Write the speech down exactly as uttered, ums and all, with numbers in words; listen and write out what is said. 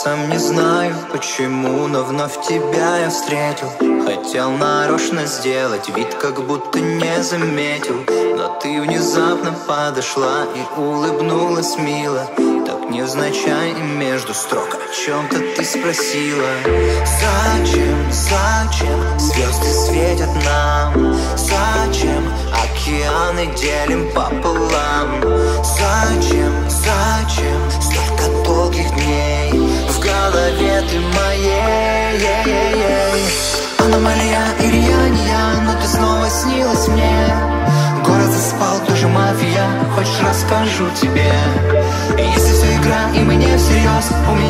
сам не знаю почему, но вновь тебя я встретил. Хотел нарочно сделать вид, как будто не заметил, но ты внезапно подошла и улыбнулась мило. Так невзначай и между строк о чем-то ты спросила. Зачем, зачем звезды светят нам? Зачем океаны делим пополам? Зачем, зачем столько долгих дней в голове ты моей? Аномалия или я не я, но ты снова снилась мне. Город заспал, тоже мафия, хочешь расскажу тебе? Если все игра и мы не всерьез, у меня